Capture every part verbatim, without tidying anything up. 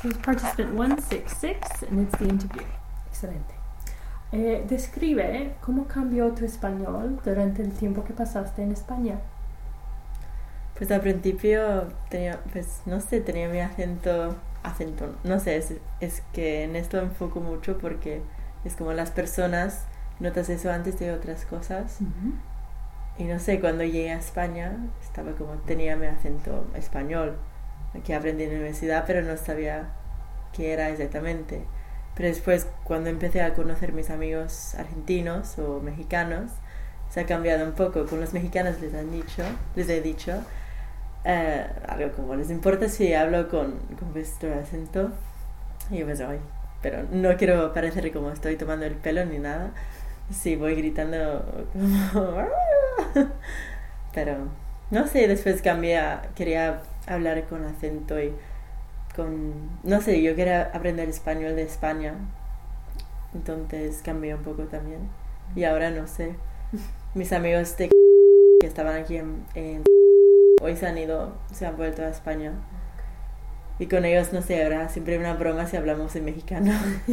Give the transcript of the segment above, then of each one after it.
This is participant one six six and it's the interview. Excelente. Eh, describe cómo cambió tu español durante el tiempo que pasaste en España. Pues al principio tenía, pues no sé, tenía mi acento, acento, no sé, es, es que en esto enfoco mucho porque es como las personas, notas eso antes de otras cosas. Uh-huh. Y no sé, cuando llegué a España, estaba como, tenía mi acento español, que aprendí en la universidad, pero no sabía qué era exactamente. Pero después, cuando empecé a conocer mis amigos argentinos o mexicanos, se ha cambiado un poco. Con los mexicanos les han dicho, les he dicho, eh, algo como, ¿les importa si hablo con, con vuestro acento? Y yo pues, ay, pero no quiero parecer como estoy tomando el pelo ni nada. Sí, voy gritando como... pero, no sé, después cambié a, quería hablar con acento y con, no sé, yo quería aprender español de España, entonces cambié un poco también. Y ahora no sé, mis amigos de que estaban aquí en, en hoy se han ido, se han vuelto a España. Y con ellos, no sé, ahora siempre hay una broma si hablamos en mexicano.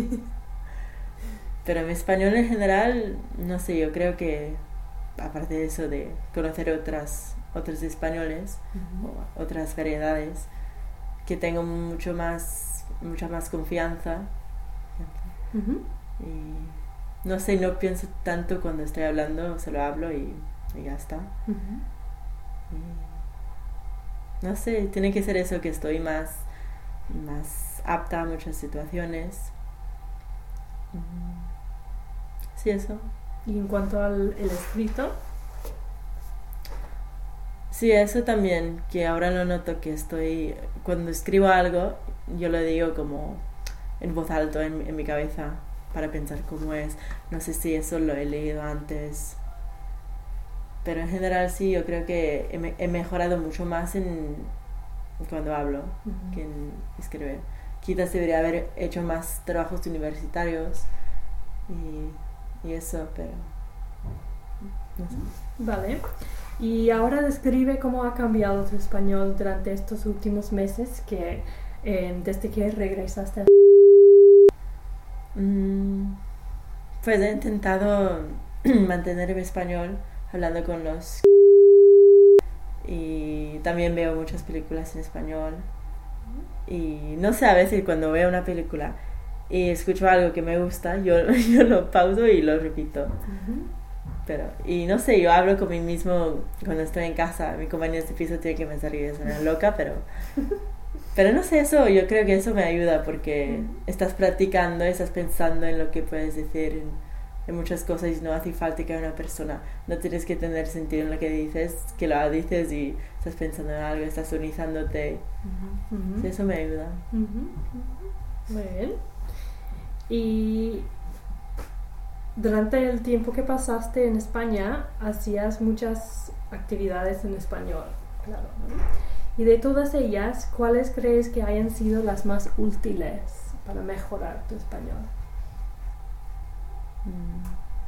Pero mi español en general, no sé, yo creo que aparte de eso de conocer otras otros españoles, uh-huh, o otras variedades, que tengo mucho más mucha más confianza. Uh-huh. Y no sé, no pienso tanto cuando estoy hablando, solo hablo y, y ya está. Uh-huh. Y no sé, tiene que ser eso, que estoy más más apta a muchas situaciones. Uh-huh. Sí, eso. ¿Y en cuanto al el escrito? Sí, eso también, que ahora lo noto que estoy, cuando escribo algo, yo lo digo como en voz alta en, en mi cabeza para pensar cómo es. No sé si eso lo he leído antes, pero en general sí, yo creo que he, he mejorado mucho más en cuando hablo, uh-huh, que en escribir. Quizás debería haber hecho más trabajos universitarios y, y eso, pero no sé. Vale. Y ahora describe cómo ha cambiado tu español durante estos últimos meses que eh, desde que regresaste a... Mm, pues he intentado mantener mi español hablando con los... Y también veo muchas películas en español. Y no sé, a veces cuando veo una película y escucho algo que me gusta, yo, yo lo pauso y lo repito. Uh-huh. Pero, y no sé, yo hablo con mí mismo cuando estoy en casa. Mi compañero de piso tiene que pensar que soy una loca, pero pero no sé, eso, yo creo que eso me ayuda porque estás practicando, estás pensando en lo que puedes decir en, en muchas cosas y no hace falta que una persona, no tienes que tener sentido en lo que dices, que lo dices y estás pensando en algo, estás sonizándote. Uh-huh. Sí, eso me ayuda. Uh-huh. Muy bien. Y durante el tiempo que pasaste en España, hacías muchas actividades en español, claro, ¿no? Y de todas ellas, ¿cuáles crees que hayan sido las más útiles para mejorar tu español? Mm.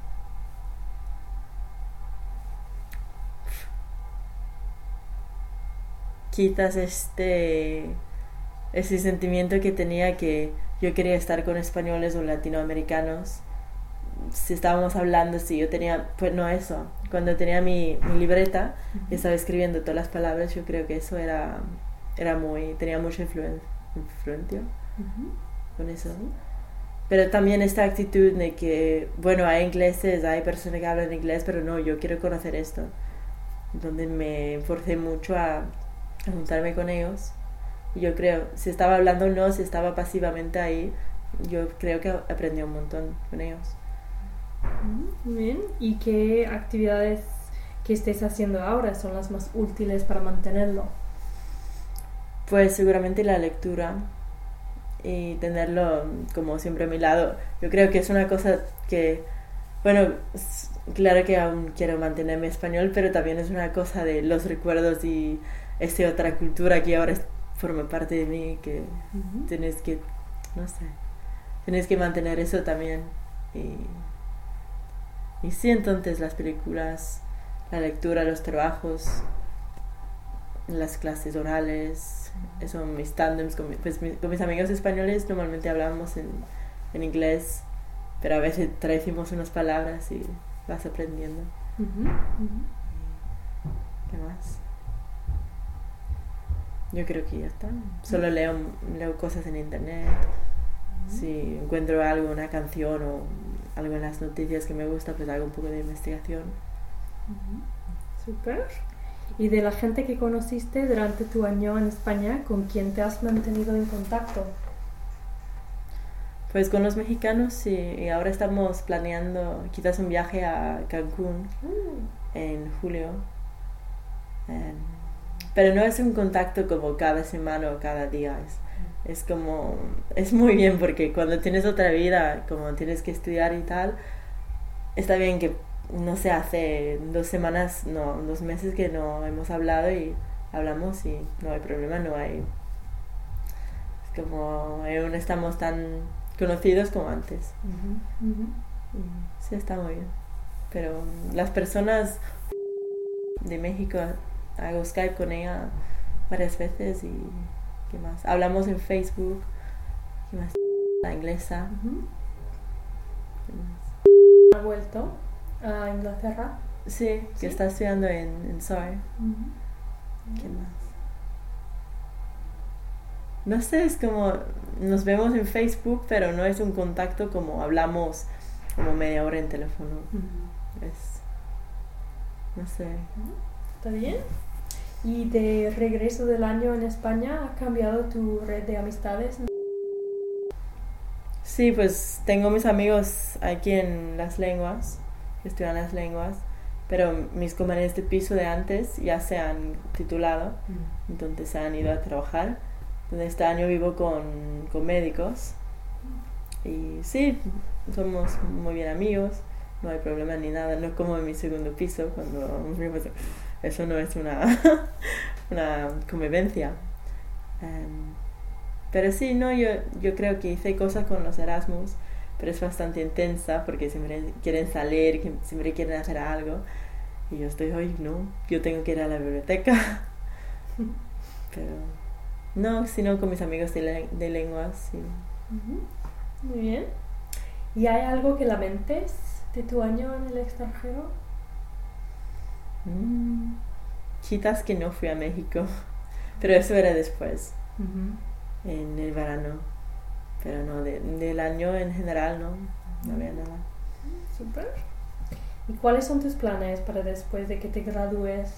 Quizás este ese sentimiento que tenía que yo quería estar con españoles o latinoamericanos. Si estábamos hablando, si yo tenía, pues no eso, cuando tenía mi, mi libreta, uh-huh, y estaba escribiendo todas las palabras, yo creo que eso era, era muy, tenía mucha influen, influencia, uh-huh, con eso. Sí. Pero también esta actitud de que, bueno, hay ingleses, hay personas que hablan inglés, pero no, yo quiero conocer esto. Donde me forcé mucho a, a juntarme con ellos. Y yo creo, si estaba hablando o no, si estaba pasivamente ahí, yo creo que aprendí un montón con ellos. Muy bien. ¿Y qué actividades que estés haciendo ahora son las más útiles para mantenerlo? Pues seguramente la lectura y tenerlo como siempre a mi lado. Yo creo que es una cosa que, bueno, claro que aún quiero mantener mi español, pero también es una cosa de los recuerdos y esta otra cultura que ahora forma parte de mí, que uh-huh, tienes que, no sé, tienes que mantener eso también. Y Y sí, entonces las películas, la lectura, los trabajos, las clases orales, eso, mis tandems con, mi, pues, mi, con mis amigos españoles normalmente hablamos en, en inglés, pero a veces traducimos unas palabras y vas aprendiendo. Uh-huh, uh-huh. ¿Qué más? Yo creo que ya está. Solo leo, leo cosas en internet. Uh-huh. Si encuentro algo, una canción o algo en las noticias que me gusta, pues hago un poco de investigación. Uh-huh. Súper. ¿Y de la gente que conociste durante tu año en España, con quién te has mantenido en contacto? Pues con los mexicanos sí, y ahora estamos planeando quizás un viaje a Cancún uh. en julio. Um, pero no es un contacto como cada semana o cada día, es, uh. es como, es muy bien porque cuando tienes otra vida, como tienes que estudiar y tal, está bien que, no sé, hace dos semanas, no, dos meses que no hemos hablado y hablamos y no hay problema, no hay, es como, aún estamos tan conocidos como antes. Uh-huh, uh-huh. Sí, está muy bien. Pero las personas de México, hago Skype con ella varias veces y ¿qué más? Hablamos en Facebook. ¿Qué más? La inglesa. Uh-huh. ¿Qué más? ¿Ha vuelto a Inglaterra? Sí, que ¿sí? Está estudiando en, en Surrey. Uh-huh. ¿Qué más? No sé, es como nos vemos en Facebook, pero no es un contacto como hablamos como media hora en teléfono. Uh-huh. Es, no sé. ¿Está bien? ¿Y de regreso del año en España ha cambiado tu red de amistades? Sí, pues tengo mis amigos aquí en las lenguas, que estudian las lenguas, pero mis compañeros de piso de antes ya se han titulado, uh-huh. Entonces se han ido a trabajar. Este año vivo con, con médicos y sí, somos muy bien amigos, no hay problema ni nada, no es como en mi segundo piso cuando eso no es una, una convivencia. Um, pero sí, no, yo, yo creo que hice cosas con los Erasmus, pero es bastante intensa porque siempre quieren salir, siempre quieren hacer algo y yo estoy, hoy no, yo tengo que ir a la biblioteca. Pero no, sino con mis amigos de, le- de lenguas, sí. Uh-huh. Muy bien. ¿Y hay algo que lamentes de tu año en el extranjero? Mm, quizás que no fui a México, pero eso era después, uh-huh. En el verano. Pero no, de, del año en general no, no había nada. Súper. ¿Y cuáles son tus planes para después de que te gradúes?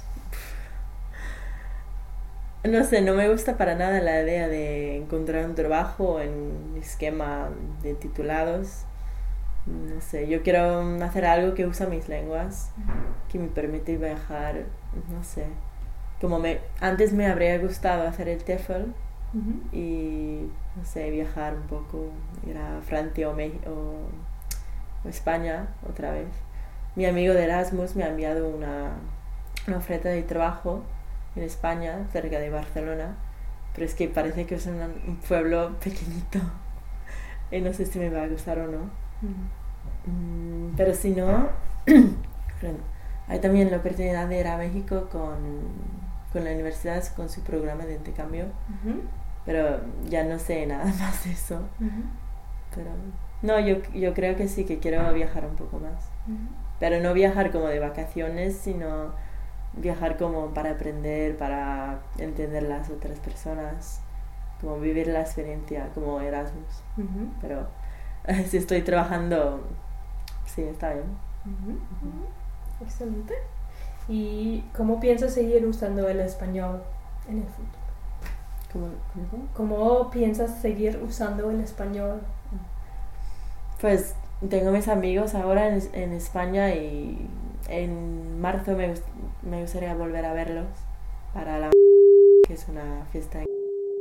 No sé, no me gusta para nada la idea de encontrar un trabajo en un esquema de titulados. No sé, yo quiero hacer algo que usa mis lenguas, que me permite viajar, no sé. Como me, antes me habría gustado hacer el TEFL uh-huh. Y, no sé, viajar un poco, ir a Francia o, México, o, o España otra vez. Mi amigo de Erasmus me ha enviado una, una oferta de trabajo en España, cerca de Barcelona, pero es que parece que es un, un pueblo pequeñito y no sé si me va a gustar o no. Uh-huh. Mm, pero si no, hay también la oportunidad de ir a México con, con la universidad, con su programa de intercambio, uh-huh. Pero ya no sé nada más de eso. Uh-huh. Pero no, yo, yo creo que sí, que quiero viajar un poco más, uh-huh. Pero no viajar como de vacaciones, sino viajar como para aprender, para entender las otras personas, como vivir la experiencia como Erasmus. Uh-huh. Pero eh, si estoy trabajando, sí, está bien. Uh-huh. Uh-huh. Excelente. ¿Y cómo piensas seguir usando el español en el futuro? ¿Cómo, cómo? ¿Cómo piensas seguir usando el español? Pues tengo mis amigos ahora en, en España y en marzo me, me gustaría volver a verlos para la que es una fiesta. Eh,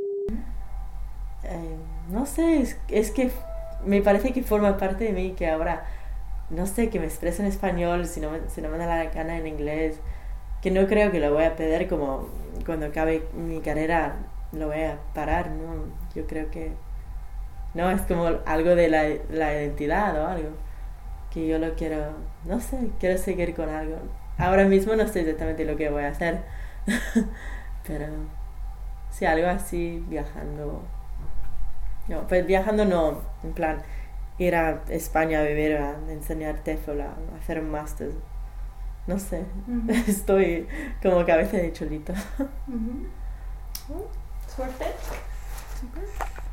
no sé, es, es que me parece que forma parte de mí, que ahora no sé, que me expreso en español, si no, me, si no me da la gana en inglés, que no creo que lo voy a perder, como cuando acabe mi carrera lo voy a parar, ¿no? Yo creo que no, es como algo de la, la identidad o algo que yo lo quiero, no sé, quiero seguir con algo. Ahora mismo no sé exactamente lo que voy a hacer, Pero sí, algo así, viajando. No, pues viajando no, en plan, ir a España a vivir, a enseñar TEFL, a hacer un máster. No sé, Ujú. estoy como cabeza de cholito. Ujú. Suerte. Super.